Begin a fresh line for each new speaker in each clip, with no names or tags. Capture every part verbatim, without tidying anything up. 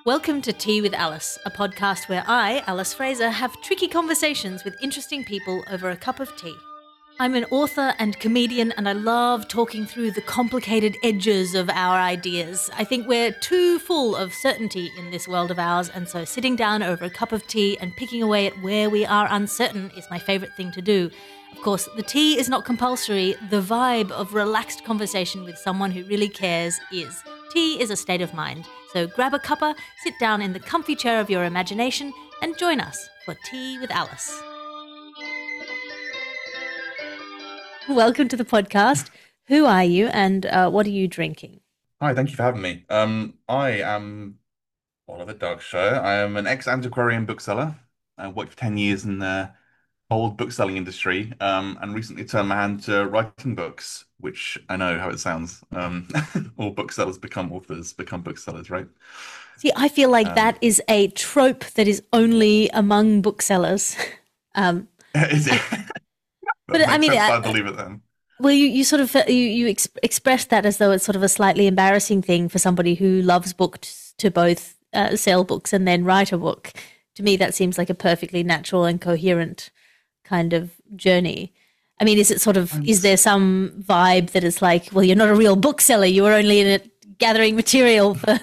Welcome to Tea with Alice, a podcast where I, Alice Fraser, have tricky conversations with interesting people over a cup of tea. I'm an author and comedian, and I love talking through the complicated edges of our ideas. I think we're too full of certainty in this world of ours, and so sitting down over a cup of tea and picking away at where we are uncertain is my favourite thing to do. Of course, the tea is not compulsory. The vibe of relaxed conversation with someone who really cares is. Tea is a state of mind. So grab a cuppa, sit down in the comfy chair of your imagination, and join us for Tea with Alice. Welcome to the podcast. Who are you and uh, what are you drinking?
Hi, thank you for having me. Um, I am Oliver Darkshire. I am an ex-antiquarian bookseller. I worked for ten years in the old bookselling industry, um, and recently turned my hand to writing books, which I know how it sounds. Um, all booksellers become authors, become booksellers, right?
See, I feel like that
Um,
is a trope that is only among booksellers. Um,
is it? That
but I
makes
mean,
sense.
uh,
I believe it then.
well, you, you sort of uh, you you ex- express that as though it's sort of a slightly embarrassing thing for somebody who loves books to both uh, sell books and then write a book. To me, that seems like a perfectly natural and coherent kind of journey. I mean, is it sort of,
I'm,
is there
s-
some vibe that is like, well, you're not a real bookseller, you were only in it gathering material for.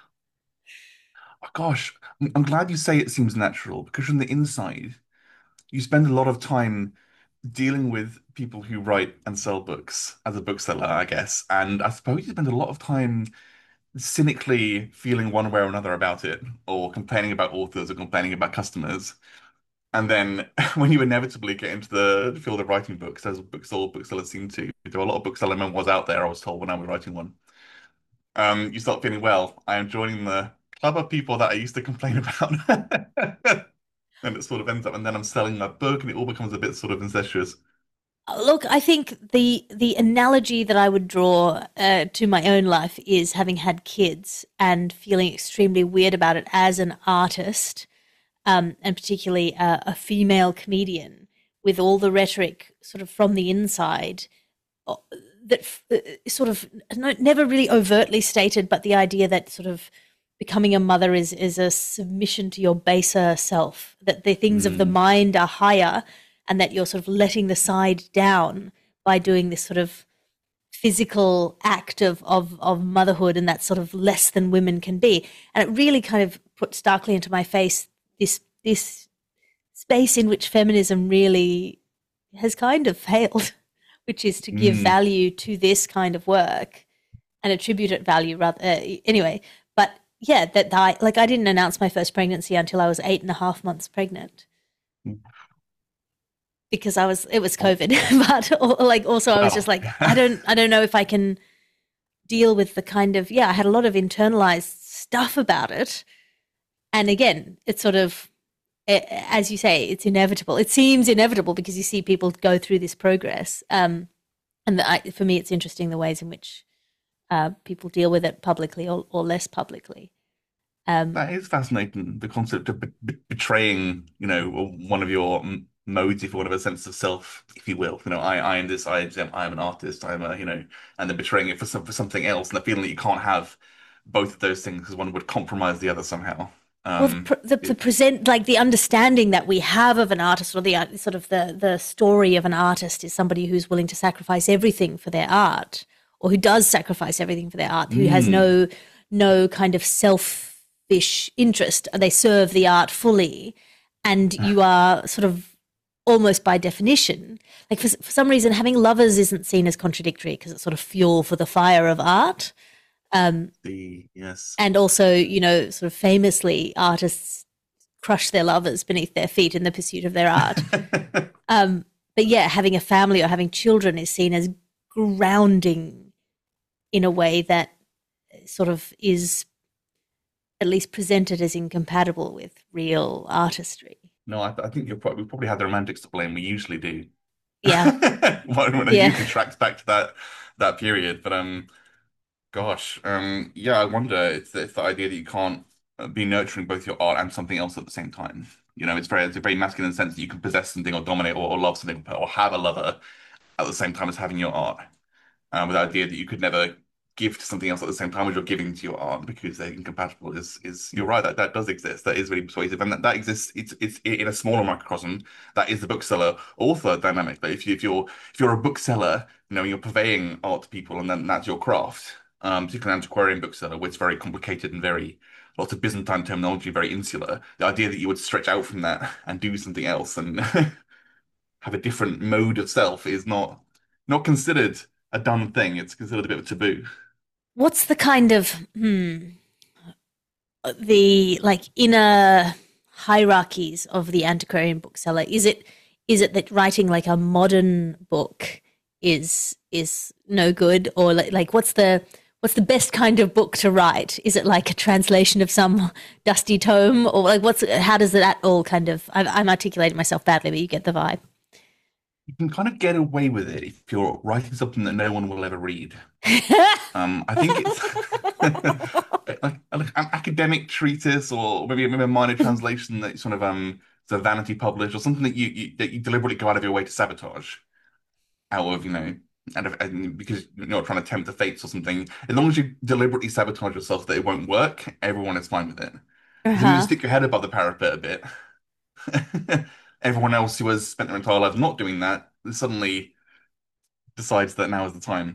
oh gosh, I'm, I'm glad you say it seems natural because from the inside, you spend a lot of time dealing with people who write and sell books as a bookseller, I guess. And I suppose you spend a lot of time cynically feeling one way or another about it, or complaining about authors or complaining about customers. And then when you inevitably get into the field of writing books, as books all booksellers seem to, there are a lot of bookseller memoirs out there, I was told when I was writing one. Um, you start feeling, well, I am joining the club of people that I used to complain about. And it sort of ends up, and then I'm selling my book, and it all becomes a bit sort of incestuous.
Look, I think the the analogy that I would draw uh, to my own life is having had kids and feeling extremely weird about it as an artist, um, and particularly a, a female comedian with all the rhetoric sort of from the inside uh, that f- uh, sort of no, never really overtly stated, but the idea that sort of becoming a mother is is a submission to your baser self, that the things of the
Mm.
mind are higher, and that you're sort of letting the side down by doing this sort of physical act of of of motherhood, and that's sort of less than women can be. And it really kind of put starkly into my face this this space in which feminism really has kind of failed, which is to give
Mm.
value to this kind of work and attribute it value rather. Uh, anyway, but yeah, that I like I didn't announce my first pregnancy until I was eight and a half months pregnant because I was it was
Oh,
COVID, but or, like also I was just
wow.
like I don't I don't know if I can deal with the kind of yeah I had a lot of internalized stuff about it, and again it's sort of eh, as you say, it's inevitable. It seems inevitable because you see people go through this progress. Um, and the, I, for me, it's interesting the ways in which uh, people deal with it publicly or, or less publicly. Um,
That is fascinating. The concept of be be betraying, you know, one of your m modes, if you want to have a sense of self, if you will. You know, I, I am this, I am, I am an artist, I'm a, you know, and then betraying it for some for something else, and the feeling that you can't have both of those things because one would compromise the other somehow.
well, the,
Um,
the, the
it,
present like the understanding that we have of an artist, or the uh, sort of the the story of an artist, is somebody who's willing to sacrifice everything for their art, or who does sacrifice everything for their art, who has
mm,
no no kind of selfish interest. They serve the art fully, and you are sort of almost by definition like for, for some reason having lovers isn't seen as contradictory because it's sort of fuel for the fire of art. Um,
the yes.
and also, you know, sort of famously, artists crush their lovers beneath their feet in the pursuit of their art. Um, but yeah, having a family or having children is seen as grounding in a way that sort of is at least presented as incompatible with real artistry.
No, I, I think you're probably we probably had the romantics to blame. We usually do.
Yeah,
When when it
yeah.
usually tracks back to that that period, but um. Gosh, um, yeah, I wonder. It's the, it's the idea that you can't uh, be nurturing both your art and something else at the same time. You know, it's very it's a very masculine sense that you can possess something or dominate or, or love something or have a lover at the same time as having your art. Um, with the idea that you could never give to something else at the same time as you're giving to your art because they're incompatible is is you're right that that does exist. That is really persuasive, and that, that exists. It's it's in a smaller microcosm. That is the bookseller author dynamic. That if you if you're if you're a bookseller, you know, you're purveying art to people, and then that's your craft. Um, particularly an antiquarian bookseller, where it's very complicated and very lots of Byzantine terminology, very insular. The idea that you would stretch out from that and do something else and have a different mode of self is not not considered a done thing. It's considered a bit of a taboo.
What's the kind of hmm, the like inner hierarchies of the antiquarian bookseller? Is it is it that writing like a modern book is is no good, or like, like what's the what's the best kind of book to write? Is it like a translation of some dusty tome, or like what's how does that all kind of? I'm, I'm articulating myself badly, but you get the vibe.
You can kind of get away with it if you're writing something that no one will ever read. Um, I think it's like, like an academic treatise or maybe, maybe a minor translation that sort of um it's a vanity published or something that you, you that you deliberately go out of your way to sabotage out of, you know, and, and because you're not trying to tempt the fates or something. As long as you deliberately sabotage yourself that it won't work, everyone is fine with it. As long as you
Uh-huh.
stick your head above the parapet a bit, everyone else who has spent their entire life not doing that suddenly decides that now is the time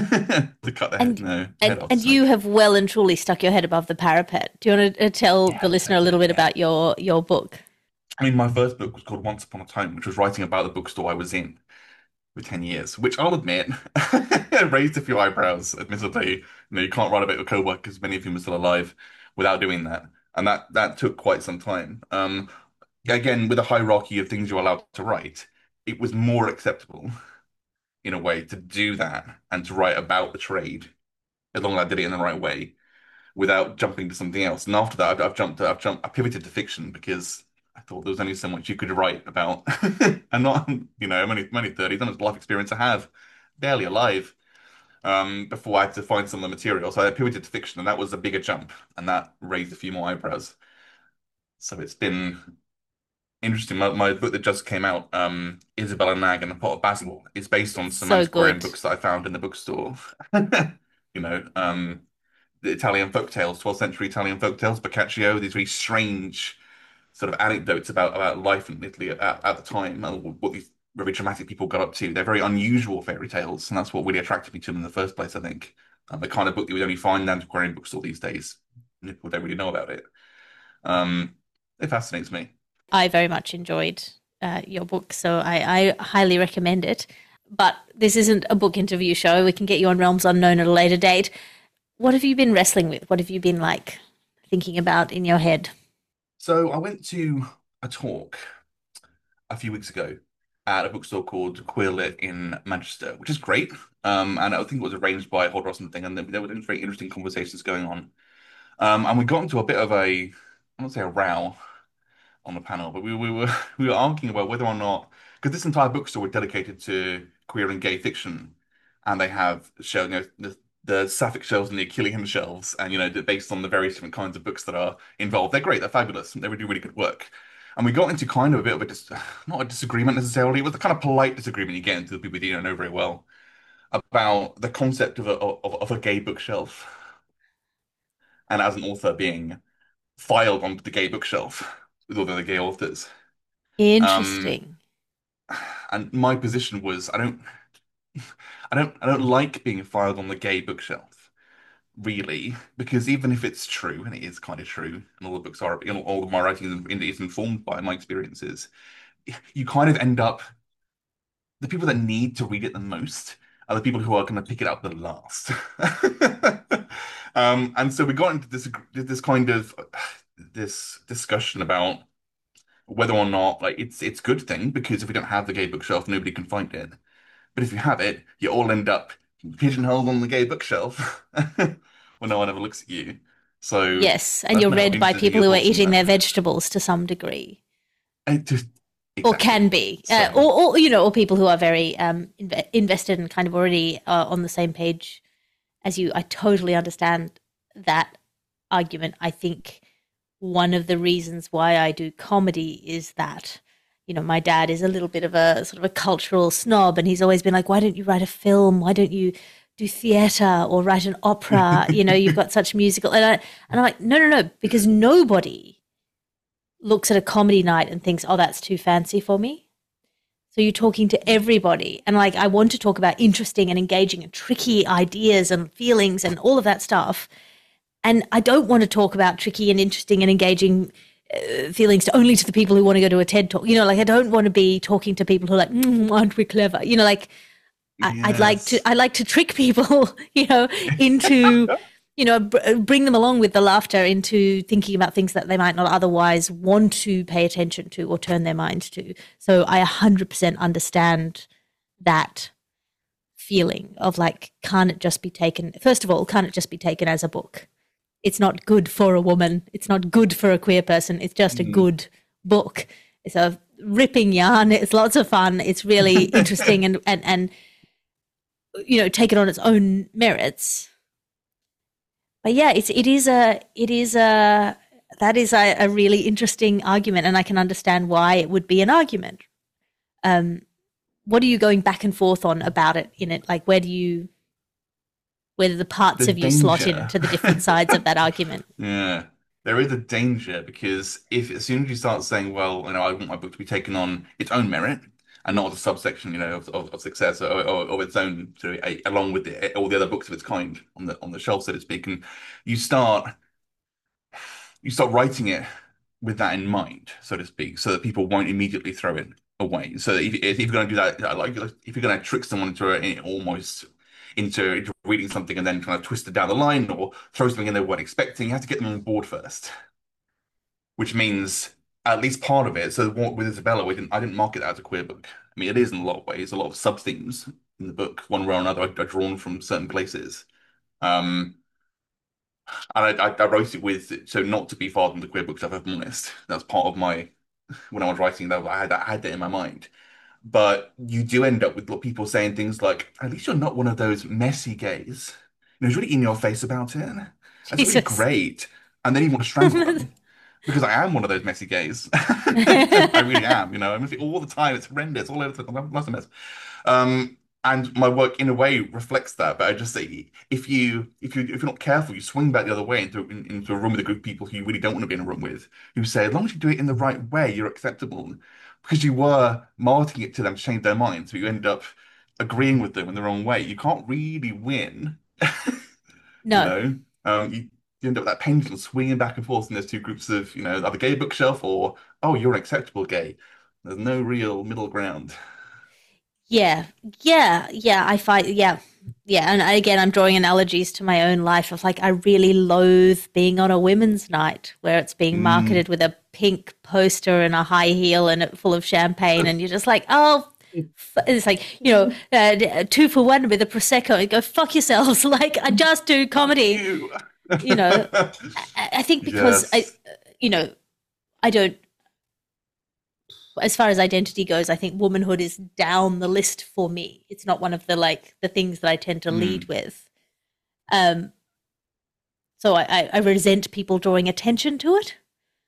to cut their head,
And
no, head
and
off.
and
So
you have well and truly stuck your head above the parapet. Do you want to uh, tell
yeah,
the listener a
exactly.
little bit
Yeah.
about your your book?
I mean, my first book was called Once Upon a Time, which was writing about the bookstore I was in for ten years, which I'll admit raised a few eyebrows, admittedly. You know, you can't write about your co-workers, many of whom are still alive, without doing that. And that that took quite some time. Um, again, with a hierarchy of things you're allowed to write, it was more acceptable in a way to do that and to write about the trade, as long as I did it in the right way, without jumping to something else. And after that, I've, I've jumped, I've jumped, I pivoted to fiction because I thought there was only so much you could write about. And not, you know, I'm only, I'm only thirty, how much life experience I have, barely alive, um, before I had to find some of the material. So I pivoted to fiction, and that was a bigger jump, and that raised a few more eyebrows. So it's been interesting. My, my book that just came out, um, Isabella Nag and the Pot of Basil, is based on some
So
antiquarian
good.
books that I found in the bookstore. You know, um, the Italian folk tales, twelfth century Italian folk tales, Boccaccio, these really strange sort of anecdotes about, about life in Italy at, at the time, and what these very dramatic people got up to. They're very unusual fairy tales, and that's what really attracted me to them in the first place, I think. Um, the kind of book that you would only find in antiquarian bookstore these days. People don't really know about it. Um, it fascinates me.
I very much enjoyed uh, your book, so I, I highly recommend it. But this isn't a book interview show. We can get you on Realms Unknown at a later date. What have you been wrestling with? What have you been like thinking about in your head?
So I went to a talk a few weeks ago at a bookstore called Queer Lit in Manchester, which is great. Um, and I think it was arranged by Hod or something, and there were very interesting conversations going on. Um, and we got into a bit of a, I won't say a row on the panel, but we, we were we were arguing about whether or not, because this entire bookstore was dedicated to queer and gay fiction, and they have show you know the the Sapphic shelves and the Achillean shelves, and you know they're based on the various different kinds of books that are involved. They're great, they're fabulous, they would do really good work. And we got into kind of a bit of a dis not a disagreement necessarily, it was the kind of polite disagreement you get into the people you don't know very well about the concept of a of, of a gay bookshelf, and as an author being filed onto the gay bookshelf with all the other gay authors. Um,
Interesting.
and my position was I don't I don't I don't like being filed on the gay bookshelf, really, because even if it's true, and it is kind of true, and all the books are, you know, all of my writing is is informed by my experiences, you kind of end up the people that need to read it the most are the people who are going to pick it up the last. Um, and so we got into this this kind of this discussion about whether or not like it's it's a good thing because if we don't have the gay bookshelf, nobody can find it. But if you have it, you all end up pigeonholed on the gay bookshelf when no one ever looks at you. So
Yes, and
that's
you're
now
read by
interested in
people
your
who are
thoughts on
eating
that.
their vegetables to some degree,
I just
or
exactly.
can be, uh,
So
or, or you know, or people who are very um, inve- invested and kind of already uh, on the same page as you. I totally understand that argument. I think one of the reasons why I do comedy is that, you know, my dad is a little bit of a sort of a cultural snob, and he's always been like, why don't you write a film? Why don't you do theater or write an opera. You know, you've got such musical. And, I, and I'm like, no, no, no, because nobody looks at a comedy night and thinks, oh, that's too fancy for me. So you're talking to everybody. And like, I want to talk about interesting and engaging and tricky ideas and feelings and all of that stuff. And I don't want to talk about tricky and interesting and engaging uh, feelings to only to the people who want to go to a TED talk. You know, like I don't want to be talking to people who are like, mm, aren't we clever? You know, like I, I'd like to,
Yes.
I like to trick people, you know, into, you know, br- bring them along with the laughter into thinking about things that they might not otherwise want to pay attention to or turn their mind to. So I one hundred percent understand that feeling of like, can't it just be taken, first of all, can't it just be taken as a book? It's not good for a woman. It's not good for a queer person. It's just a
Mm.
good book. It's a ripping yarn. It's lots of fun. It's really interesting and, and, and you know, take it on its own merits. But yeah, it's it is a it is a that is a, a really interesting argument, and I can understand why it would be an argument. Um, what are you going back and forth on about it in it? Like, where do you where do the parts
The
of you slot
danger.
into the different sides of that argument?
Yeah. There is a danger because if as soon as you start saying, well, you know, I want my book to be taken on its own merit and not as a subsection, you know, of, of, of success or, or, or its own sort of, a, along with the, all the other books of its kind on the on the shelf, so to speak, and you start you start writing it with that in mind, so to speak, so that people won't immediately throw it away. So if, if you're going to do that, like if you're going to trick someone into a, almost into, into reading something and then kind of twist it down the line or throw something in they weren't expecting, you have to get them on board first, which means at least part of it. So with Isabella, we didn't, I didn't market that as a queer book. I mean, it is in a lot of ways. A lot of sub themes in the book, one way or another, are, are drawn from certain places. Um, and I, I, I wrote it with so not to be far from the queer book stuff, if I'm honest. That's part of my when I was writing that I had I had that in my mind. But you do end up with people saying things like, "At least you're not one of those messy gays." You know, it's really in your face about it. That's really
Jesus.
great. And then you want to strangle them because I am one of those messy gays. I really am. You know, I'm messy all the time. It's horrendous. All over the place. a mess. Um, and my work in a way reflects that. But I just say if you if you if you're not careful, you swing back the other way into in, into a room with a group of people who you really don't want to be in a room with, who say as long as you do it in the right way, you're acceptable. Because you were marketing it to them to change their minds, so you ended up agreeing with them in the wrong way. You can't really win, you
No.
know. Um, you, you end up with that pendulum swinging back and forth in those two groups of, you know, either gay bookshelf or oh, you're an acceptable gay. There's no real middle ground.
Yeah, yeah, yeah. I find, yeah, yeah. And again, I'm drawing analogies to my own life of like, I really loathe being on a women's night where it's being
Mm.
marketed with a pink poster and a high heel and it full of champagne, and you're just like, oh, f-. It's like you know, uh, two for one with a prosecco. You go fuck yourselves. Like I just do
Fuck
comedy.
you.
You know, I, I think because I,
Yes.
you know, I don't as far as identity goes, I think womanhood is down the list for me. It's not one of the like the things that I tend to lead
Mm.
with. Um, so I, I, I resent people drawing attention to it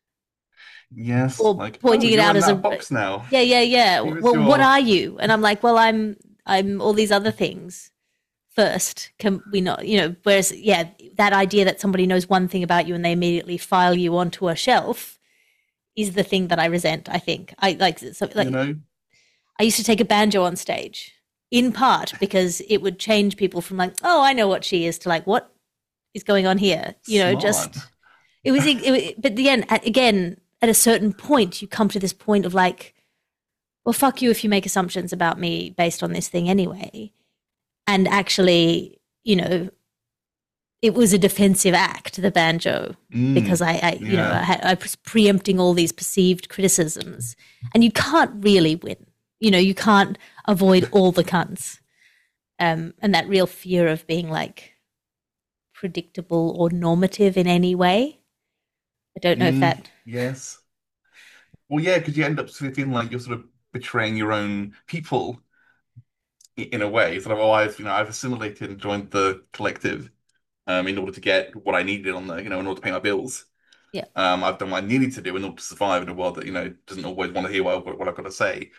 Yes.
or
Like, oh,
pointing it
you're
out
in
as
that
a
box now.
yeah, yeah, yeah.
Here is
Well, what
your
are you? And I'm like, well, I'm I'm all these other things first. Can we not, you know? Whereas, yeah, that idea that somebody knows one thing about you and they immediately file you onto a shelf is the thing that I resent. I think I like so
you
like
know,
I used to take a banjo on stage, in part because it would change people from like, oh, I know what she is to like, what is going on here? You know,
smart.
just it was. It, it, but again, at, again, at a certain point, you come to this point of like, well, fuck you if you make assumptions about me based on this thing anyway. And actually, you know, it was a defensive act, the banjo, because
Mm.
I, I you know, I,
Yeah.
had, I was preempting all these perceived criticisms, and you can't really win. You know, you can't avoid all the cunts, um, and that real fear of being like predictable or normative in any way. I don't know if
Mm.
that.
Yes. Well, yeah, because you end up sort of feeling like you're sort of betraying your own people i- in a way. Sort of, oh, I've, you know, I've assimilated and joined the collective um, in order to get what I needed on the, you know, in order to pay my bills.
Yeah,
Um, I've done what I needed to do in order to survive in a world that, you know, doesn't always want to hear what, what I've got to say.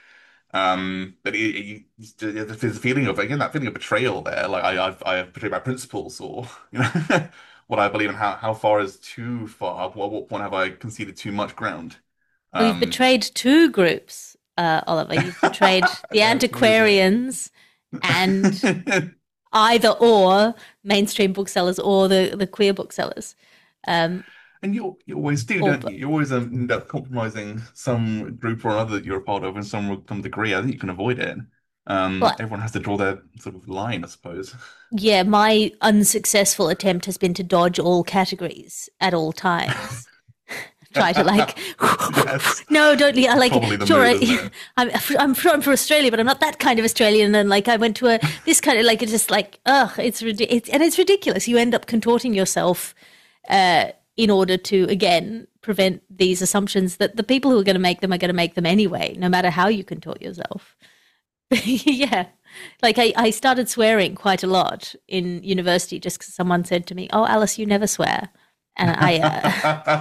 Um, but it, it, it- there's a feeling of again that feeling of betrayal there. Like I, I've I've betrayed my principles, or you know, what I believe, and how how far is too far. At what, what point have I conceded too much ground?
Well, you've
Um,
betrayed two groups, uh, Oliver. You've betrayed the
Amazing.
antiquarians and either or mainstream booksellers or the, the queer booksellers. Um,
And you you always do,
or
don't you? You always um, end up compromising some group or another that you're a part of in some some degree. I think you can avoid it. Um,
but
everyone has to draw their sort of line, I suppose.
yeah, my unsuccessful attempt has been to dodge all categories at all times. Try to like,
Yes,
no, don't leave. I
it's
like,
probably the
sure,
mood, isn't
I,
it?
I'm I'm from for Australia, but I'm not that kind of Australian. And like, I went to a this kind of like it's just like, ugh, it's ridiculous, and it's ridiculous. You end up contorting yourself uh, in order to again prevent these assumptions that the people who are going to make them are going to make them anyway, no matter how you contort yourself. Yeah. Like I, I started swearing quite a lot in university just because someone said to me, "Oh, Alice, you never swear," and I, uh,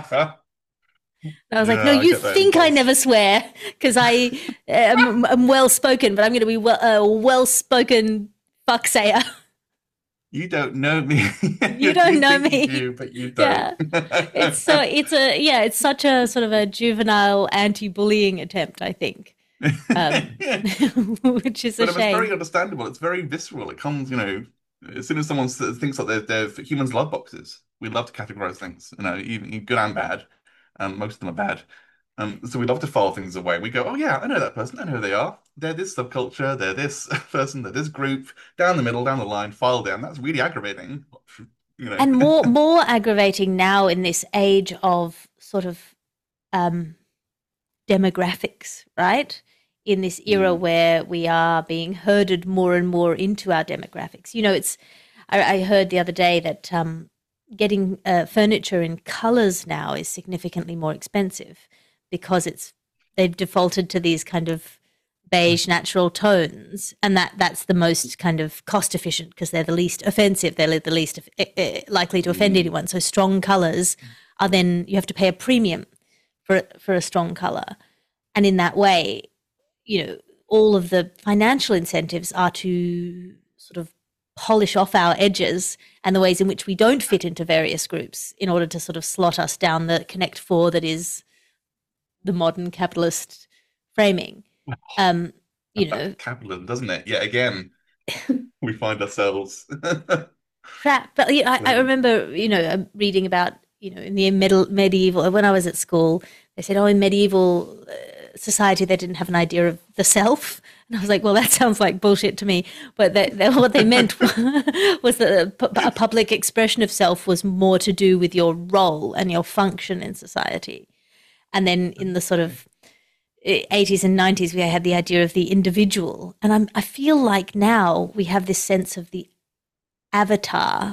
I was like, "No,
Yeah, I
you
get that
think I
impulse.
never swear because I am, am well spoken, but I'm going to be well, uh, well spoken fucksayer."
You don't know me.
You don't
You
know
think you
me.
do, but you don't.
Yeah, it's so it's a yeah, it's such a sort of a juvenile anti-bullying attempt, I think, um, which is a
But it's very
shame.
understandable. It's very visceral. It comes, you know, as soon as someone s- thinks that they're, they're humans love boxes. We love to categorize things, you know, even even good and bad. Um, most of them are bad. Um, so we love to file things away. We go, oh yeah, I know that person. I know who they are. They're this subculture. They're this person. They're this group. Down the middle, down the line, file down. That's really aggravating. You know.
And more more aggravating now in this age of sort of um, demographics, right? In this era
Mm,
where we are being herded more and more into our demographics. You know, it's I, I heard the other day that um, getting uh, furniture in colors now is significantly more expensive because it's they've defaulted to these kind of beige natural tones, and that that's the most kind of cost efficient because they're the least offensive, they're the least uh, likely to offend
mm.
anyone. So strong colors are then you have to pay a premium for for a strong color, and in that way, you know, all of the financial incentives are to sort of polish off our edges and the ways in which we don't fit into various groups in order to sort of slot us down the Connect Four that is the modern capitalist framing. Um, you
Comes back to
know,
capitalism, doesn't it? Yet again, we find ourselves.
crap. But you know, I, I
Playing.
remember, you know, um, reading about, you know, in the medieval, medieval, when I was at school, they said, oh, in medieval uh, society, they didn't have an idea of the self. And I was like, well, that sounds like bullshit to me. But that, that what they meant was that a, a public expression of self was more to do with your role and your function in society. And then in the sort of eighties and nineties, we had the idea of the individual. And I'm, I feel like now we have this sense of the avatar,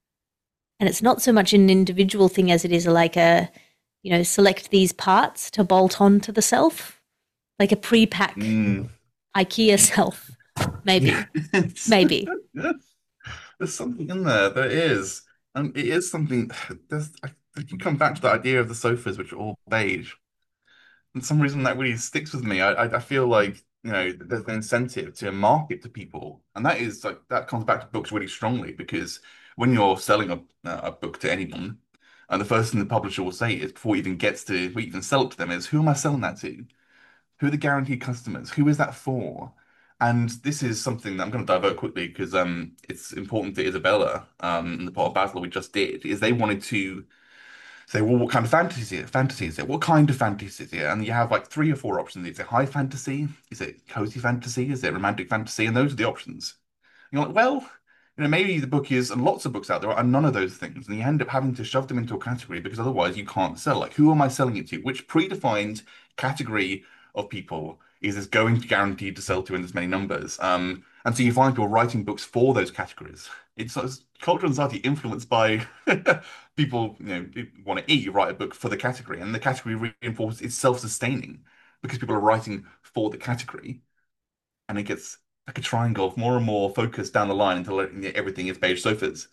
and it's not so much an individual thing as it is like a, you know, select these parts to bolt on to the self, like a pre-pack
Mm.
IKEA self.
Yeah,
Maybe,
it's,
maybe.
there's something in there. There is, and it is something. There's, I, I keep coming back to the idea of the sofas, which are all beige. And some reason that really sticks with me. I, I, I feel like you know there's an incentive to market to people, and that is like that comes back to books really strongly because when you're selling a, a book to anyone, and the first thing the publisher will say is before it even gets to we even sell it to them is who am I selling that to? Who are the guaranteed customers? Who is that for? And this is something that I'm going to divert quickly because um, it's important to Isabella, um, in the part of Battle we just did, is they wanted to say, well, what kind of fantasy, fantasy is it? What kind of fantasy is it? And you have like three or four options. Is it high fantasy? Is it cozy fantasy? Is it romantic fantasy? And those are the options. And you're like, well, you know, maybe the book is, and lots of books out there are none of those things. And you end up having to shove them into a category because otherwise you can't sell. Like, who am I selling it to? Which predefined category of people is this going to guaranteed to sell to in this many numbers? Um, and so you find people writing books for those categories. It's, it's culture and society influenced by people, you know, want to eat. You write a book for the category, and the category reinforces it's self-sustaining because people are writing for the category, and it gets like a triangle of more and more focus down the line until everything is beige sofas.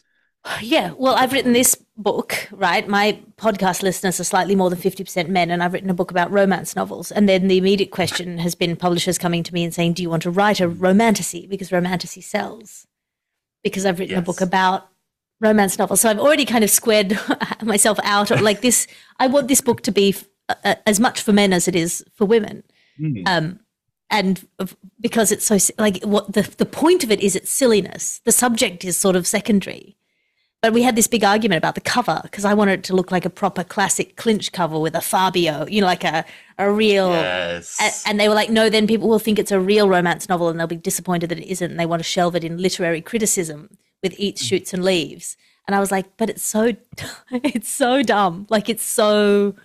Yeah, well, I've written this book, right? My podcast listeners are slightly more than fifty percent men, and I've written a book about romance novels. And then the immediate question has been publishers coming to me and saying, do you want to write a
Mm.
romantasy? Because romantasy sells. Because I've written a book
Yes.
about romance novels. So I've already kind of squared myself out. Like this, I want this book to be uh, as much for men as it is for women.
Mm.
Um, and because it's so, like, what the, the point of it is its silliness. The subject is sort of secondary. But we had this big argument about the cover because I wanted it to look like a proper classic clinch cover with a Fabio, you know, like a, a real.
Yes.
And they were like, no, then people will think it's a real romance novel and they'll be disappointed that it isn't. And they want to shelve it in literary criticism with Eats, Shoots, and Leaves. And I was like, but it's so, it's so dumb. Like, it's so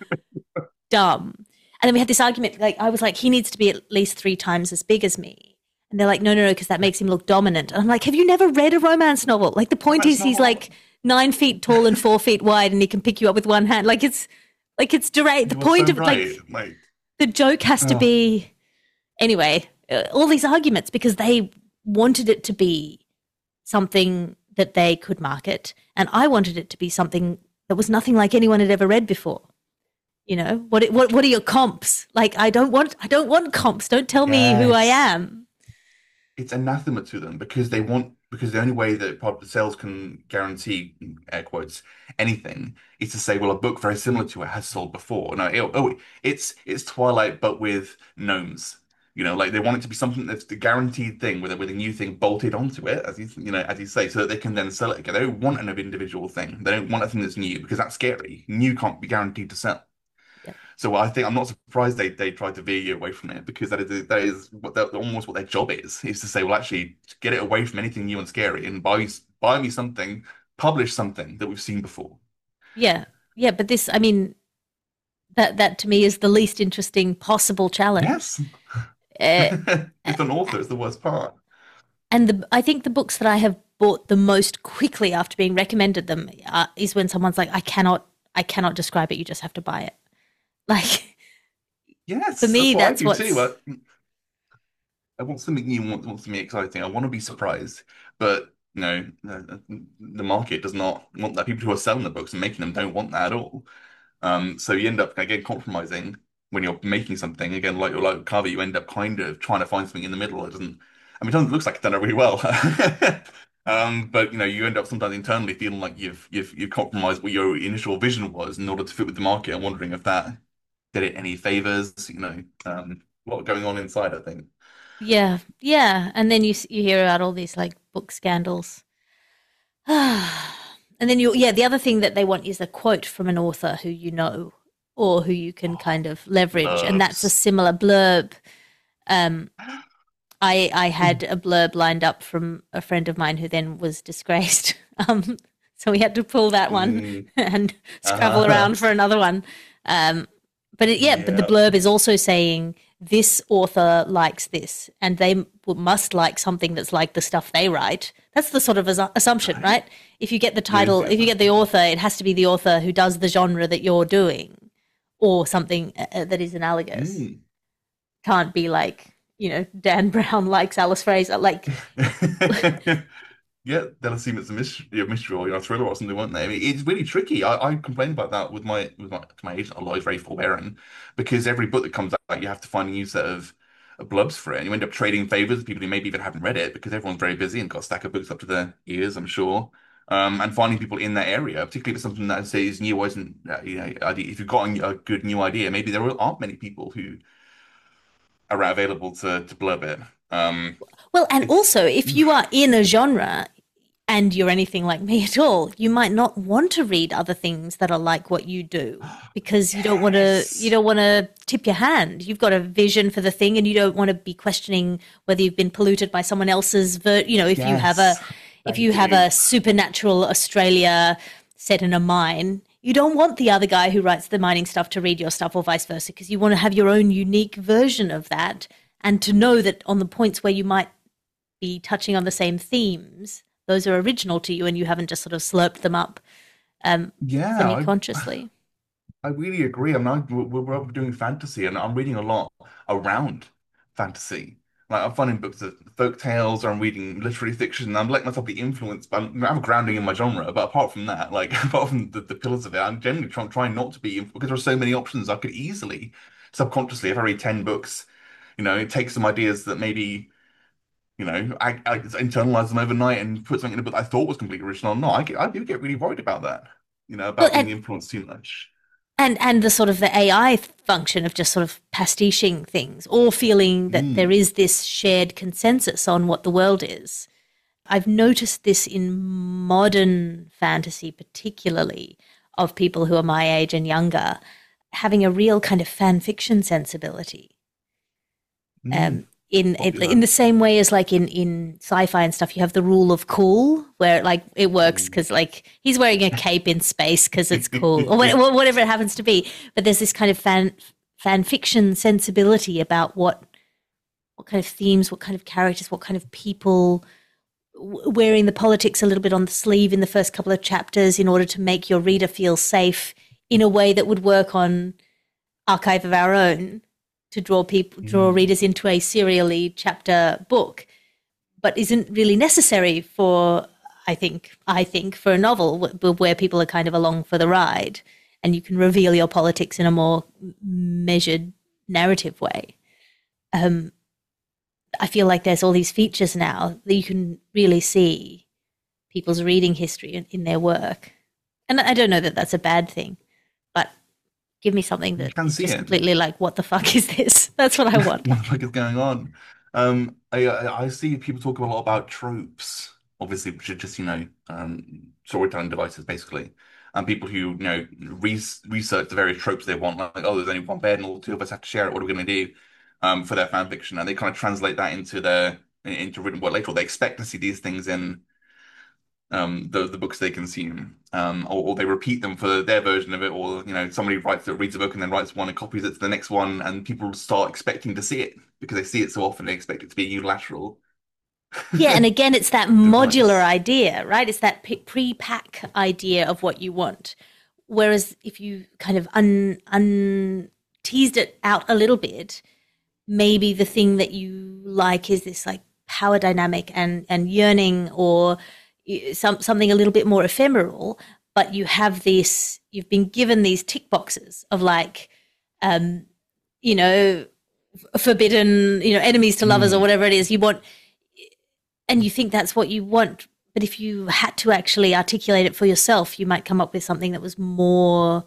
dumb. And then we had this argument. Like, I was like, he needs to be at least three times as big as me. And they're like, no, no, no, because that makes him look dominant. And I'm like, have you never read a romance novel? Like, the point
Romance
is he's
novel.
like nine feet tall and four feet wide and he can pick you up with one hand. Like, it's, like, it's direct. The
You were so
point of,
right.
like,
Like,
the joke has to
oh,
be, anyway, uh, all these arguments because they wanted it to be something that they could market. And I wanted it to be something that was nothing like anyone had ever read before. You know, what what what are your comps? Like, I don't want I don't want comps. Don't tell me who I
yes.
am.
It's anathema to them because they want because the only way that pod sales can guarantee air quotes anything is to say, well, a book very similar to it has sold before. No, it, oh, it's it's Twilight but with gnomes. You know, like they want it to be something that's the guaranteed thing with a, with a new thing bolted onto it, as you you know, as you say, so that they can then sell it again. They don't want an individual thing. They don't want a thing that's new because that's scary. New can't be guaranteed to sell.
Yep.
So I think I'm not surprised they they tried to veer you away from it because that is that is what that, almost what their job is is to say, well, actually, get it away from anything new and scary and buy buy me something, publish something that we've seen before.
Yeah, yeah. But this, I mean, that that to me is the least interesting possible challenge.
Yes,
Uh,
it's an author. It's the worst part.
and the I think the books that I have bought the most quickly after being recommended them uh, is when someone's like, I cannot I cannot describe it. You just have to buy it. Like, for
Yes,
me,
that's what I
that's
do too.
what's
I, I want something new, want, want something exciting. I want to be surprised, but you know, the, the market does not want that. People who are selling the books and making them don't want that at all. Um, so you end up again compromising when you're making something again, like your like cover. You end up kind of trying to find something in the middle. It doesn't. I mean, it doesn't looks like it's done it really well. Um, but you know, you end up sometimes internally feeling like you've you've you've compromised what your initial vision was in order to fit with the market, and wondering if that did it any favors. You know, um, a lot going on inside, I think.
yeah, yeah. And then you you hear about all these like book scandals. And then you, yeah, the other thing that they want is a quote from an author who you know or who you can kind of leverage, and that's a
Blurbs.
similar blurb. Um, I I had a blurb lined up from a friend of mine who then was disgraced. Um, so we had to pull that one
Mm,
and scrabble
uh,
around for another one. Um, but it, yeah, but the
yeah.
blurb is also saying this author likes this, and they m- must like something that's like the stuff they write. That's the sort of assu- assumption,
Right.
right? If you get the
It is
title,
the
if you get the
assumption.
author, it has to be the author who does the genre that you're doing, or something uh, uh, that is analogous.
Mm.
Can't be like, you know, Dan Brown likes Alice Fraser. Like,
Yeah, they'll assume it's a mystery, a mystery or you know, a thriller or something, won't they? I mean, it's really tricky. I, I complain about that with my with my to my agent a lot. It's very forbearing because every book that comes out, you have to find a new set of, of blubs for it, and you end up trading favors with people who maybe even haven't read it because everyone's very busy and got a stack of books up to their ears, I'm sure. Um, and finding people in that area, particularly if it's something that I say is new, or isn't uh, you know, idea- if you've got a, a good new idea, maybe there aren't many people who are available to to blurb it. Um,
well, and
it's
also if you are in a genre and you're anything like me at all, you might not want to read other things that are like what you do because you don't want to you
yes.
don't want to tip your hand. You've got a vision for the thing and you don't want to be questioning whether you've been polluted by someone else's ver- you know, if you have a
Yes.
if
Thank
you have
you.
a supernatural Australia set in a mine, you don't want the other guy who writes the mining stuff to read your stuff or vice versa because you want to have your own unique version of that and to know that on the points where you might be touching on the same themes, those are original to you and you haven't just sort of slurped them up um,
Yeah, I
semi-consciously.
I really agree. I mean, I, we're, we're doing fantasy, and I'm reading a lot around fantasy. Like I'm finding books of folk tales, or I'm reading literary fiction, and I'm letting myself be influenced. But I'm, I'm grounding in my genre. But apart from that, like apart from the, the pillars of it, I'm generally trying trying not to be inf- because there are so many options. I could easily, subconsciously, if I read ten books, you know, take some ideas that maybe, you know, I, I internalize them overnight and put something in a book that I thought was completely original. No, I get, I do get really worried about that, you know,
Well,
about being
and
influenced too much.
and and the sort of the A I function of just sort of pastiching things or feeling that there
Mm.
is this shared consensus on what the world is. I've noticed this in modern fantasy, particularly of people who are my age and younger, having a real kind of fan fiction sensibility.
Mm.
Um, in in
Popular.
the same way as like in in sci-fi and stuff, you have the rule of cool, where like it works
Mm.
because like he's wearing a cape in space because it's cool, or whatever it happens to be. But there's this kind of fan fan fiction sensibility about what what kind of themes, what kind of characters, what kind of people, wearing the politics a little bit on the sleeve in the first couple of chapters in order to make your reader feel safe in a way that would work on Archive of Our Own to draw people draw
Mm.
readers into a serially chapter book, but isn't really necessary for I think I think for a novel where people are kind of along for the ride and you can reveal your politics in a more measured narrative way. Um, I feel like there's all these features now that you can really see people's reading history in, in their work. And I don't know that that's a bad thing, but give me something
You
that
can
is
see
just
it.
completely like, what the fuck is this? That's what I want.
What the fuck is going on? Um, I, I I see people talk a lot about tropes, obviously, which are just, you know, um, storytelling devices, basically. And people who, you know, re research the various tropes they want, like, oh, there's only one bed and all two of us have to share it. What are we going to do um, for their fan fiction? And they kind of translate that into their into written word later. Or they expect to see these things in um the the books they consume, um or, or they repeat them for their version of it, or you know somebody writes it reads a book and then writes one and copies it to the next one, and people start expecting to see it because they see it so often they expect it to be a unilateral
Yeah, and again, it's that modular
device.
idea, right? It's that pre pack idea of what you want. Whereas if you kind of un, un teased it out a little bit, maybe the thing that you like is this like power dynamic and and yearning, or some something a little bit more ephemeral, but you have this you've been given these tick boxes of like um you know forbidden, you know enemies to lovers, or
Mm.
whatever it is you want, and you think that's what you want. But if you had to actually articulate it for yourself, you might come up with something that was more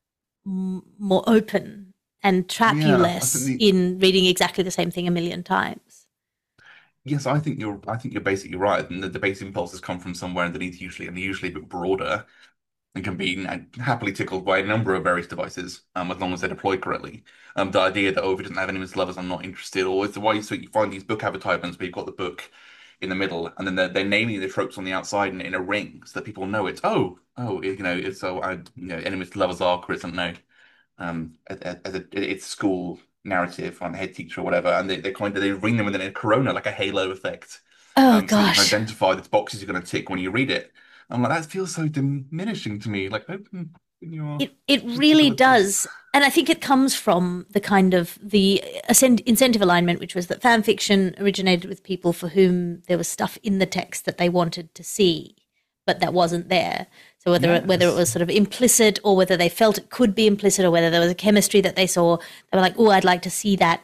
more open and trap you
Yeah, I think
less
the
in reading exactly the same thing a million times.
yes, I think you're I think you're basically right, and the, the base impulses come from somewhere underneath usually, and they're usually a bit broader and can be, you know, happily tickled by a number of various devices, um, as long as they're deployed correctly. Um, the idea that, oh, if it doesn't have enemies to lovers, I'm not interested, or it's the why you so you find these book advertisements where you've got the book in the middle, and then they're, they're naming the tropes on the outside in, in a ring so that people know it's, oh, oh, it, you know, it's so I, you know, enemies to lovers arc, or it's something, no, um, as a it's school narrative on head teacher or whatever, and they, they kind of they ring them within a corona like a halo effect,
Oh
um, so that you can
gosh.
identify the boxes you're going to tick when you read it. I'm like, that feels so diminishing to me. Like, open your
It it really
sensibilities.
does. And I think it comes from the kind of the incentive alignment, which was that fan fiction originated with people for whom there was stuff in the text that they wanted to see, but that wasn't there. So whether it, whether it
Yes.
was sort of implicit, or whether they felt it could be implicit, or whether there was a chemistry that they saw, they were like, "Oh, I'd like to see that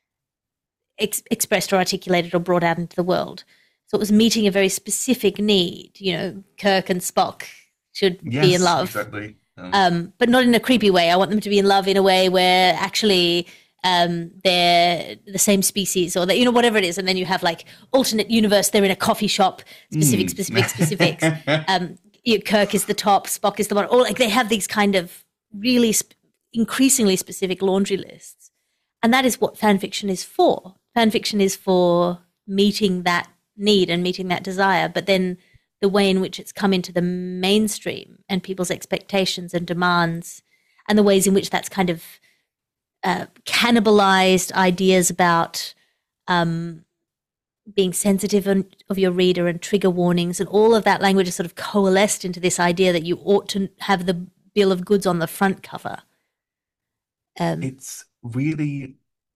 ex- expressed or articulated or brought out into the world." So it was meeting a very specific need. You know, Kirk and Spock should be in
Yes,
love,
exactly. Um,
um, but not in a creepy way. I want them to be in love in a way where actually um, they're the same species, or that, you know, whatever it is. And then you have like alternate universe. They're in a coffee shop. Specific,
mm.
specific, specifics. Um, you know, Kirk is the top, Spock is the bottom. Or like they have these kind of really sp- increasingly specific laundry lists, and that is what fan fiction is for. Fan fiction is for meeting that need and meeting that desire, but then the way in which it's come into the mainstream and people's expectations and demands, and the ways in which that's kind of uh, cannibalized ideas about um, being sensitive of your reader and trigger warnings, and all of that language is sort of coalesced into this idea that you ought to have the bill of goods on the front cover. Um,
It's really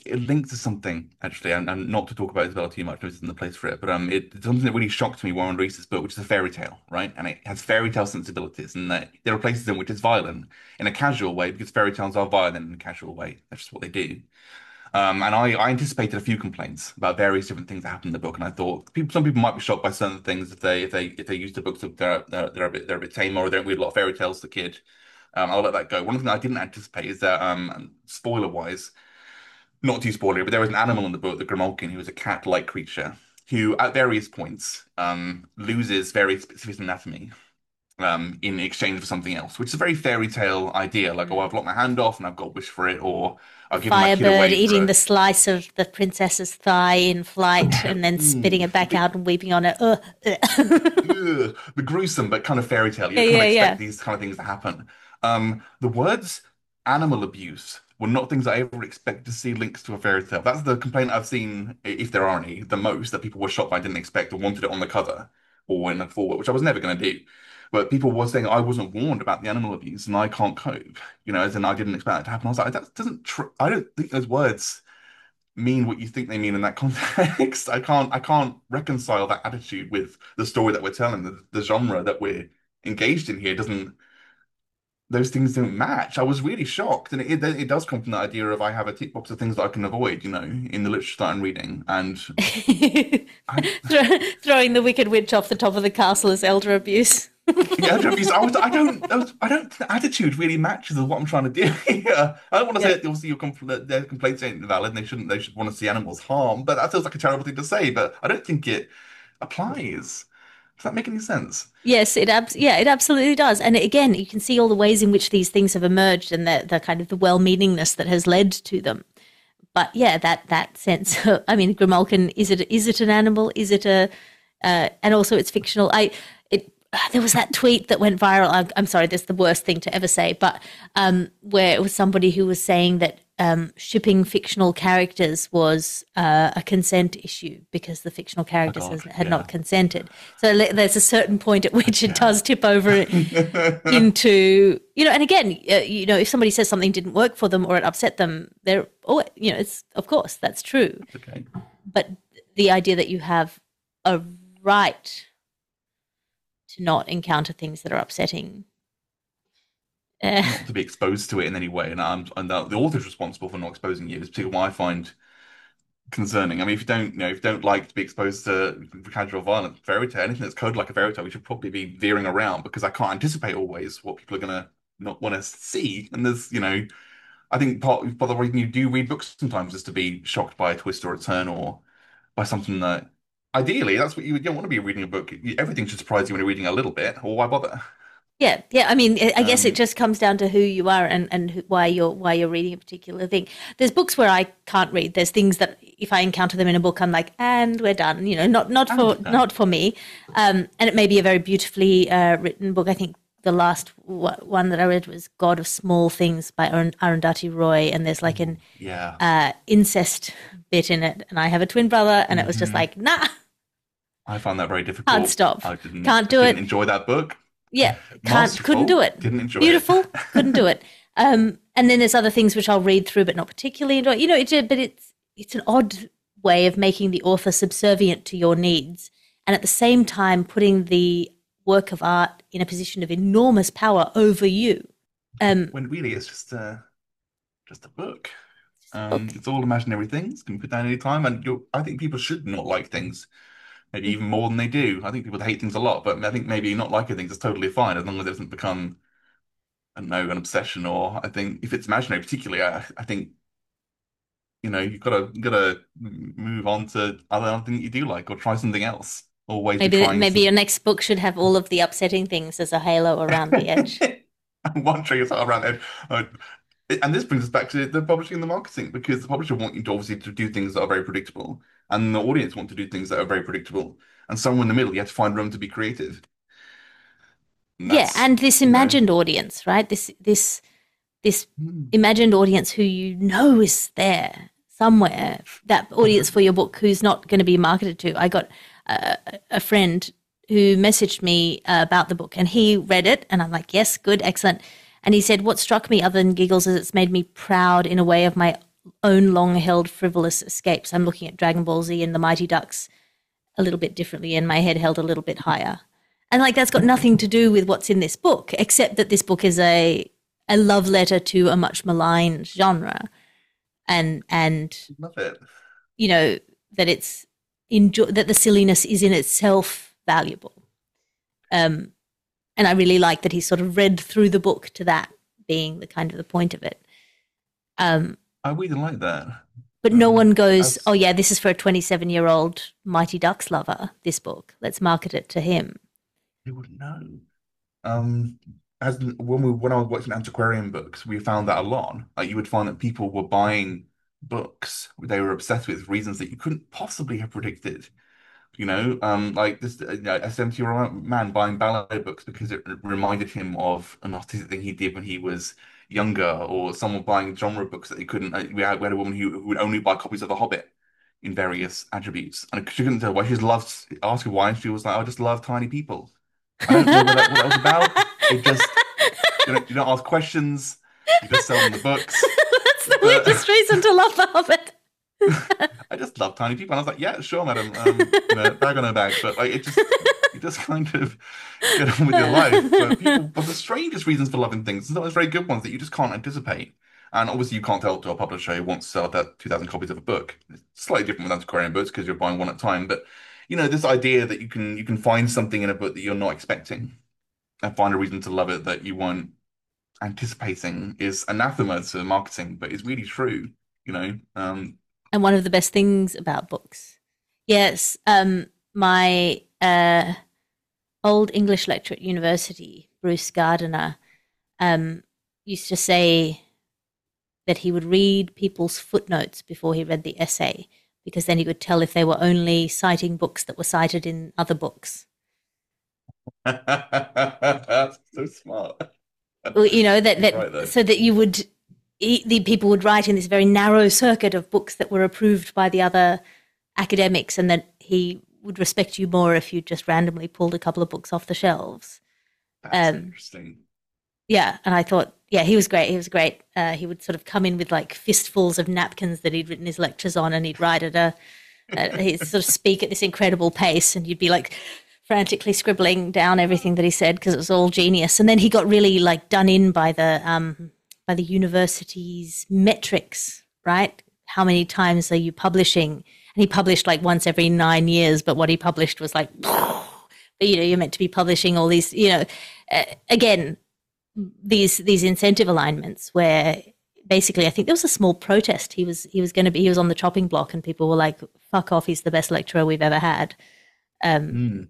it linked to something actually, and, and not to talk about Isabella too much, this isn't the place for it, but um, it, it's something that really shocked me when I read this book, which is a fairy tale, right? And it has fairy tale sensibilities, and that there are places in which it's violent in a casual way because fairy tales are violent in a casual way. That's just what they do. Um, and I, I anticipated a few complaints about various different things that happened in the book, and I thought people, some people might be shocked by certain things if they if they if they use the books that they're they're, they're a bit they're a bit tame or they don't read a lot of fairy tales as a kid. Um, I'll let that go. One thing I didn't anticipate is that um, spoiler wise, not too spoilery, but there was an animal in the book, the Grimalkin, who was a cat-like creature who, at various points, um, loses very specific anatomy um, in exchange for something else, which is a very fairy tale idea. Like, oh, I've locked my hand off and I've got a wish for it, or
The
I've given my kid
firebird
away for
eating
a
the slice of the princess's thigh in flight and then spitting it back out and weeping on it. Ugh.
Ugh, the gruesome but kind of fairy tale. You
Yeah,
kind of
yeah,
expect
yeah.
these kind of things to happen. Um, the words animal abuse were not things I ever expected to see links to a fairy tale. That's the complaint I've seen, i- if there are any, the most that people were shocked by, didn't expect, or wanted it on the cover or in the forward, which I was never going to do. But people were saying I wasn't warned about the animal abuse and I can't cope, you know, as in I didn't expect that to happen. I was like, that doesn't, tr I don't think those words mean what you think they mean in that context. I can't I can't reconcile that attitude with the story that we're telling. The, the genre that we're engaged in here doesn't those things don't match. I was really shocked, and it, it it does come from the idea of I have a tick box of things that I can avoid, you know, in the literature that I'm reading, and I
Throw, throwing the Wicked Witch off the top of the castle is elder abuse.
yeah, I don't, I was, I don't, I was- I don't think the attitude really matches with what I'm trying to do here. I don't want to say
Yeah.
that obviously your compl their complaints ain't valid and they shouldn't, they should want to see animals harmed, but that feels like a terrible thing to say, but I don't think it applies. Does that make any sense?
Yes, it abs- yeah, it absolutely does. And again, you can see all the ways in which these things have emerged and the, the kind of the well-meaningness that has led to them. But yeah, that that sense. Of, I mean, Grimalkin, is it is it an animal? Is it a? Uh, and also, it's fictional. I it there was that tweet that went viral. I'm, I'm sorry, this is the worst thing to ever say, but um, where it was somebody who was saying that um, shipping fictional characters was uh, a consent issue because the fictional
Oh
characters
God,
has, had
yeah.
not consented. So le- there's a certain point at which it
Yeah.
does tip over into, you know, and again, uh, you know, if somebody says something didn't work for them or it upset them, they're, oh, you know, it's, of course, that's true.
Okay.
But the idea that you have a right to not encounter things that are upsetting. Uh,
Not to be exposed to it in any way, and I'm and the, the author's responsible for not exposing you is particularly what I find concerning. I mean, if you don't, you know, if you don't like to be exposed to casual violence, fairy tale, anything that's coded like a fairy tale, we should probably be veering around because I can't anticipate always what people are gonna not want to see. And there's, you know, I think part part of the reason you do read books sometimes is to be shocked by a twist or a turn or by something that ideally that's what you, you don't want to be reading a book. Everything should surprise you when you're reading a little bit, or why bother?
yeah, yeah. I mean, I I guess it
Um,
just comes down to who you are and and who, why you're why you're reading a particular thing. There's books where I can't read. There's things that if I encounter them in a book, I'm like, and we're done. You know, not not
I
for
understand.
not for me. Um, and it may be a very beautifully uh, written book. I think the last w- one that I read was God of Small Things by Arun- Arundhati Roy, and there's like an
Yeah.
uh, incest bit in it. And I have a twin brother, and it was just
Mhm.
like, nah,
I found that very
can't
difficult.
stop,
I didn't
can't
I
do
didn't
it.
enjoy that book.
Yeah, can't, couldn't do
Masterful,
it.
didn't enjoy it.
Beautiful, couldn't do it. Um, and then there's other things which I'll read through, but not particularly enjoy. You know, it, but it's it's an odd way of making the author subservient to your needs, and at the same time putting the work of art in a position of enormous power over you. Um,
When really it's just a just a book. Um,
Look,
it's all imaginary things can be put down any time, and you're, I think people should not like things, maybe even more than they do. I think people hate things a lot, but I think maybe not liking things is totally fine as long as it doesn't become, I don't know, an obsession. Or I think if it's imaginary, particularly, I, I think you know you've got to you got to move on to other things you do like, or try something else. Always be
maybe
trying
maybe your
some.
next book should have all of the upsetting things as a halo around the edge.
One tree is around it. Uh, And this brings us back to the publishing and the marketing, because the publisher want you to obviously to do things that are very predictable, and the audience want to do things that are very predictable. And somewhere in the middle, you have to find room to be creative. And
Yeah,
that's,
and this
you know,
imagined audience, right? This this this
hmm,
imagined audience who you know is there somewhere, that audience for your book who's not going to be marketed to. I got uh, a friend who messaged me uh, about the book and he read it and I'm like, yes, good, excellent. And he said, what struck me other than giggles is it's made me proud in a way of my own long-held frivolous escapes. I'm looking at Dragon Ball Z and the Mighty Ducks a little bit differently, and my head held a little bit higher. And like that's got nothing to do with what's in this book, except that this book is a a love letter to a much maligned genre, and and
Love it.
you know that it's enjoy that the silliness is in itself valuable. Um, and I really like that he sort of read through the book to that being the kind of the point of it. Um,
I really like that.
but no
Um,
one goes,
as
"Oh yeah, this is for a twenty-seven-year-old Mighty Ducks lover." This book, let's market it to him.
you wouldn't know. Um, as in- when we when I was watching antiquarian books, we found that a lot. Like you would find that people were buying books they were obsessed with for reasons that you couldn't possibly have predicted. You know, um, like this, uh, you know, a seventy-year-old man buying ballet books because it reminded him of an artistic thing he did when he was younger, or someone buying genre books that they couldn't. Uh, we had, we had a woman who, who would only buy copies of The Hobbit in various attributes, and she couldn't tell why. She just loved asking why, and she was like, "I just love tiny people." I don't know what that, what that was about. It just you don't you don't ask questions. You just sell them the books.
That's the
But
weirdest reason to love The Hobbit.
I just love tiny people. And I was like, yeah, sure, madam. Um, you know, bag on her bag. But like, it just, you just kind of get on with your life. But people, but the strangest reasons for loving things, sometimes very good ones that you just can't anticipate. And obviously, you can't tell to a publisher who wants to sell that two thousand copies of a book. It's slightly different with antiquarian books because you're buying one at a time. But you know, this idea that you can you can find something in a book that you're not expecting and find a reason to love it that you weren't anticipating is anathema to marketing, but it's really true. You know, um,
And one of the best things about books. Yes, um, my uh, old English lecturer at university, Bruce Gardiner, um, used to say that he would read people's footnotes before he read the essay, because then he could tell if they were only citing books that were cited in other books.
that's so smart.
Well, you know that
He's right
that
though.
so that you would e- the people would write in this very narrow circuit of books that were approved by the other academics, and that he would respect you more if you just randomly pulled a couple of books off the shelves.
That's
Um,
interesting.
yeah, and I thought, yeah, he was great. He was great. Uh, he would sort of come in with like fistfuls of napkins that he'd written his lectures on, and he'd write at a, uh, he'd sort of speak at this incredible pace, and you'd be like frantically scribbling down everything that he said because it was all genius. And then he got really like done in by the um, by the university's metrics, right? How many times are you publishing? And he published like once every nine years, but what he published was like, but you know, you're meant to be publishing all these, you know, uh, again, these these incentive alignments where basically I think there was a small protest. He was he was going to be he was on the chopping block, and people were like, "Fuck off! He's the best lecturer we've ever had." Um,
Mm.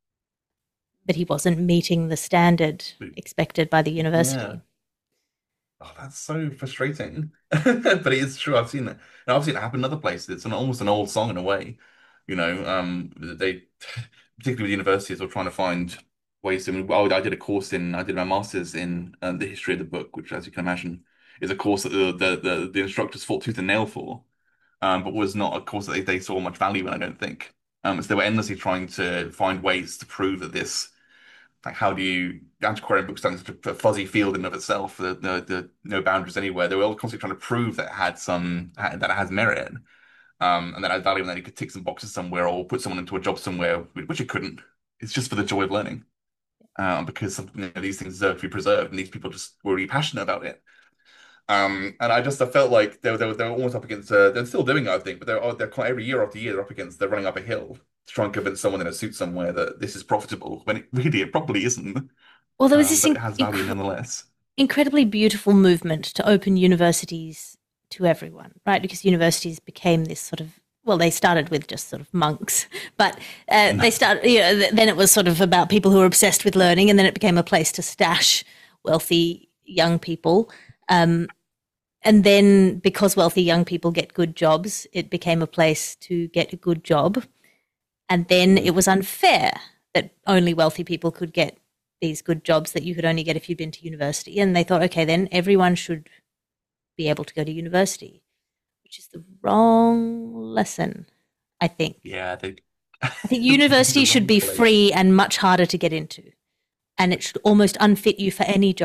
but he wasn't meeting the standard expected by the
Yeah.
university.
Oh, that's so frustrating. But it is true. I've seen it. And I've seen it happen in other places. It's an almost an old song in a way. You know, um, they particularly with universities are trying to find ways to. I mean, oh, I did a course in. I did my master's in uh, the history of the book, which, as you can imagine, is a course that the the the, the instructors fought tooth and nail for, um, but was not a course that they, they saw much value in. I don't think. Um, so they were endlessly trying to find ways to prove that this like how do you antiquarian bookselling is such a fuzzy field in and of itself, the, the, the no boundaries anywhere. They were all constantly trying to prove that it had some that it has merit, um, and that it had value, and that you could tick some boxes somewhere or put someone into a job somewhere, which it couldn't. It's just for the joy of learning, um, because some, you know, these things deserve to be preserved, and these people just were really passionate about it. Um, and I just I felt like they were they were, they were almost up against uh, they're still doing it, I think, but they're oh, they're quite every year after year they're up against they're running up a hill to try and convince someone in a suit somewhere that this is profitable when it really it probably isn't.
Well, there was
Um,
this
but it
in-
has value
inc-
nonetheless.
incredibly beautiful movement to open universities to everyone, right? Because universities became this sort of well, they started with just sort of monks, but uh, they started. You know, th- then it was sort of about people who were obsessed with learning, and then it became a place to stash wealthy young people. Um, and then, because wealthy young people get good jobs, it became a place to get a good job. And then it was unfair that only wealthy people could get these good jobs that you could only get if you'd been to university. And they thought, okay, then everyone should be able to go to university, which is the wrong lesson, I think.
Yeah, they
I think
the
university should
wrong
be
place.
free and much harder to get into, and it should almost unfit you for any job.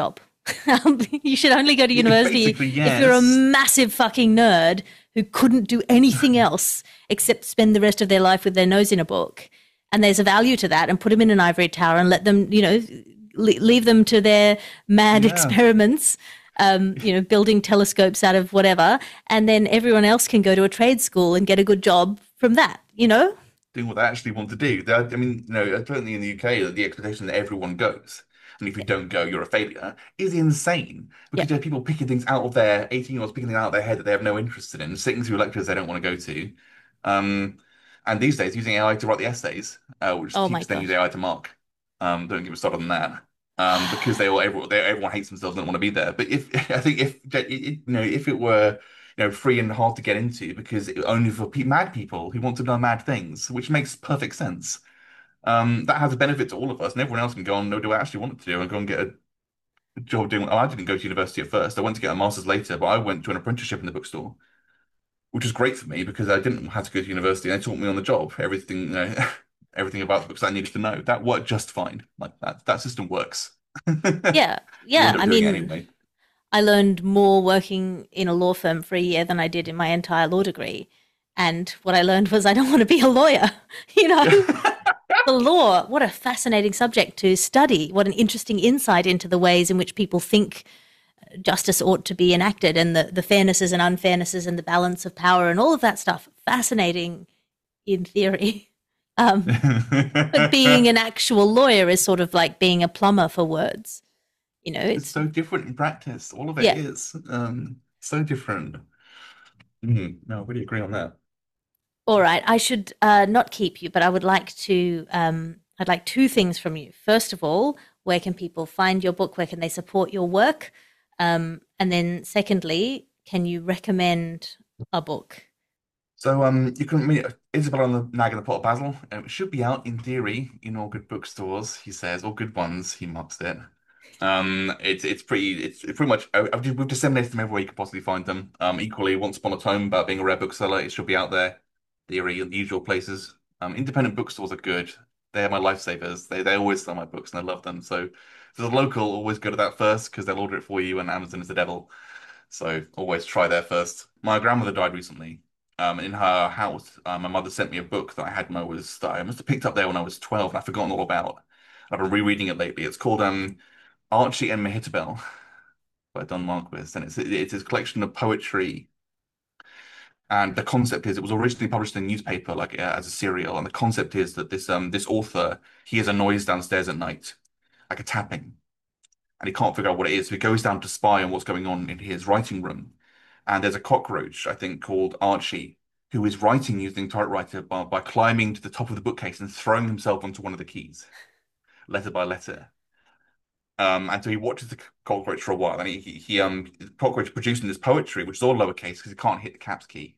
Um, you should only go to
Yeah,
university
basically,
if you're a
yes.
massive fucking nerd who couldn't do anything else except spend the rest of their life with their nose in a book. And there's a value to that, and put them in an ivory tower and let them, you know, leave them to their mad
Yeah.
experiments, um, you know, building telescopes out of whatever. And then everyone else can go to a trade school and get a good job from that, you know?
Doing what they actually want to do. They- I mean, you know, certainly in the U K, the expectation that everyone goes, and if you don't go, you're a failure, is insane.
Yeah.
Because you have people picking things out of their eighteen-year-olds picking things out of their head that they have no interest in, sitting through lectures they don't want to go to. Um, and these days, using A I to write the essays, uh, which
Oh my
keeps then
God.
use A I to mark. Um, don't get me started on that. Um, because they all everyone, they, everyone hates themselves and don't want to be there. But if I think if it, you know if it were you know, free and hard to get into because it, only for pe mad people who want to know mad things, which makes perfect sense. Um, that has a benefit to all of us, and everyone else can go on, no, do I actually want to do and go and get a job doing. Oh, I didn't go to university at first. I went to get a master's later, but I went to an apprenticeship in the bookstore, which was great for me because I didn't have to go to university. And they taught me on the job everything, you know, everything about the books I needed to know. That worked just fine. Like that, that system works.
Yeah.
You
Yeah.
end up
I
doing it
mean,
anyway.
I learned more working in a law firm for a year than I did in my entire law degree. And what I learned was I don't want to be a lawyer. You know, the law, what a fascinating subject to study. What an interesting insight into the ways in which people think justice ought to be enacted, and the, the fairnesses and unfairnesses and the balance of power and all of that stuff. Fascinating in theory. Um, but being an actual lawyer is sort of like being a plumber for words. You know,
It's
it's,
so different in practice. All of it
yeah.
is um, so different. Mhm. No, I really agree on that.
All right. I should uh, not keep you, but I would like to. Um, I'd like two things from you. First of all, where can people find your book? Where can they support your work? Um, and then, secondly, can you recommend a book?
So um, you can meet Isabel on the Nag and the Pot of Basil. Um, it should be out in theory in all good bookstores, he says, all good ones. He mocks it. Um, it's it's pretty it's pretty much I- I've, we've disseminated them everywhere you can possibly find them. Um, equally, Once Upon a Time about being a rare bookseller, it should be out there. Theory, the usual places. Um, independent bookstores are good. They are my lifesavers. They they always sell my books and I love them. So if there's a local, always go to that first because they'll order it for you and Amazon is the devil. So always try there first. My grandmother died recently. Um, in her house, uh, my mother sent me a book that I had when I was that I must have picked up there when I was twelve and I've forgotten all about. I've been rereading it lately. It's called um Archie and Mehitabel by Don Marquis, and it's it's a collection of poetry. And the concept is, it was originally published in a newspaper, like uh, as a serial. And the concept is that this um this author he hears a noise downstairs at night, like a tapping, and he can't figure out what it is. So he goes down to spy on what's going on in his writing room. And there's a cockroach, I think, called Archie, who is writing using typewriter by, by climbing to the top of the bookcase and throwing himself onto one of the keys, letter by letter. Um, and so he watches the cockroach for a while, and he, he, he um, the cockroach producing this poetry, which is all lowercase because he can't hit the caps key.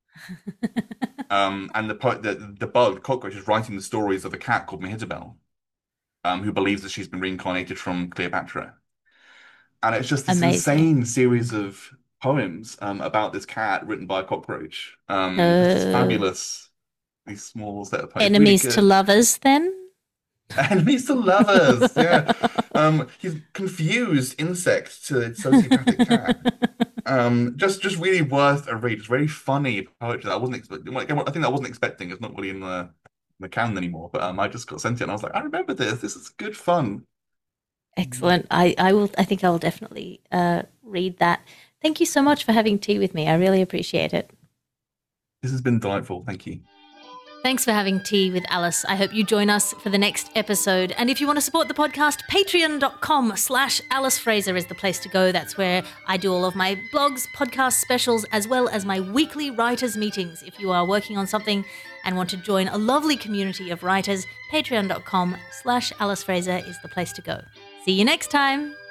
Um, and the, po the the bug, the cockroach, is writing the stories of a cat called Mehitabel, um, who believes that she's been reincarnated from Cleopatra. And it's just this
Amazing.
insane series of poems um, about this cat written by a cockroach. Um, just this
Uh,
fabulous, these small set of poems. It's really
enemies to
good.
lovers, then?
Enemies to lovers, yeah. Um, he's confused insect to sociopathic cat. Um, just just really worth a read. It's very funny poetry that I wasn't expecting. Like, I think I wasn't expecting. It's not really in the in the canon anymore. But um, I just got sent it, and I was like, I remember this. This is good fun.
Excellent. I, I will. I think I will definitely uh, read that. Thank you so much for having tea with me. I really appreciate it.
This has been delightful. Thank you.
Thanks for having tea with Alice. I hope you join us for the next episode. And if you want to support the podcast, patreon.com slash Alice Fraser is the place to go. That's where I do all of my blogs, podcast specials, as well as my weekly writers' meetings. If you are working on something and want to join a lovely community of writers, patreon.com slash Alice Fraser is the place to go. See you next time.